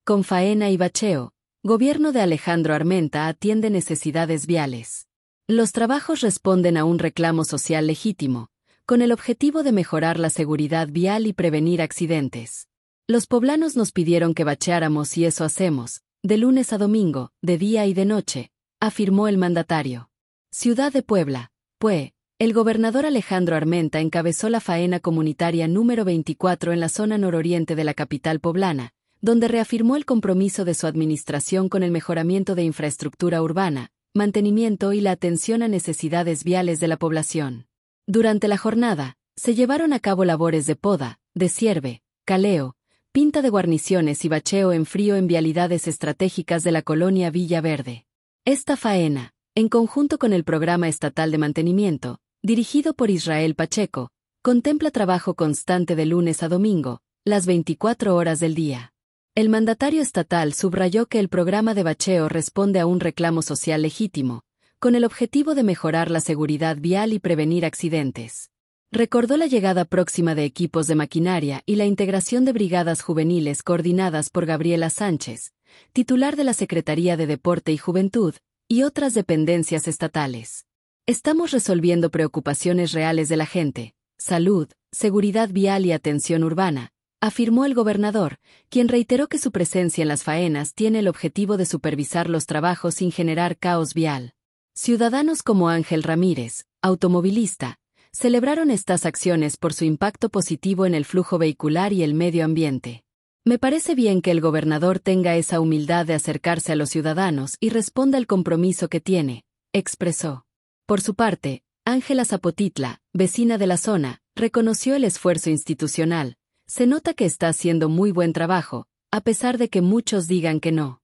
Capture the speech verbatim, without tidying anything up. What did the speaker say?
Con faena y bacheo, Gobierno de Alejandro Armenta atiende necesidades viales. Los trabajos responden a un reclamo social legítimo, con el objetivo de mejorar la seguridad vial y prevenir accidentes. Los poblanos nos pidieron que bacheáramos y eso hacemos, de lunes a domingo, de día y de noche, afirmó el mandatario. Ciudad de Puebla, P U E. El gobernador Alejandro Armenta encabezó la faena comunitaria número veinticuatro en la zona nororiente de la capital poblana, donde reafirmó el compromiso de su administración con el mejoramiento de infraestructura urbana, mantenimiento y la atención a necesidades viales de la población. Durante la jornada, se llevaron a cabo labores de poda, desierve, caleo, pinta de guarniciones y bacheo en frío en vialidades estratégicas de la colonia Villa Verde. Esta faena, en conjunto con el Programa Estatal de Mantenimiento, dirigido por Israel Pacheco, contempla trabajo constante de lunes a domingo, las veinticuatro horas del día. El mandatario estatal subrayó que el programa de bacheo responde a un reclamo social legítimo, con el objetivo de mejorar la seguridad vial y prevenir accidentes. Recordó la llegada próxima de equipos de maquinaria y la integración de brigadas juveniles coordinadas por Gabriela Sánchez, titular de la Secretaría de Deporte y Juventud, y otras dependencias estatales. Estamos resolviendo preocupaciones reales de la gente, salud, seguridad vial y atención urbana, afirmó el gobernador, quien reiteró que su presencia en las faenas tiene el objetivo de supervisar los trabajos sin generar caos vial. Ciudadanos como Ángel Ramírez, automovilista, celebraron estas acciones por su impacto positivo en el flujo vehicular y el medio ambiente. Me parece bien que el gobernador tenga esa humildad de acercarse a los ciudadanos y responda al compromiso que tiene, expresó. Por su parte, Ángela Zapotitla, vecina de la zona, reconoció el esfuerzo institucional. Se nota que está haciendo muy buen trabajo, a pesar de que muchos digan que no.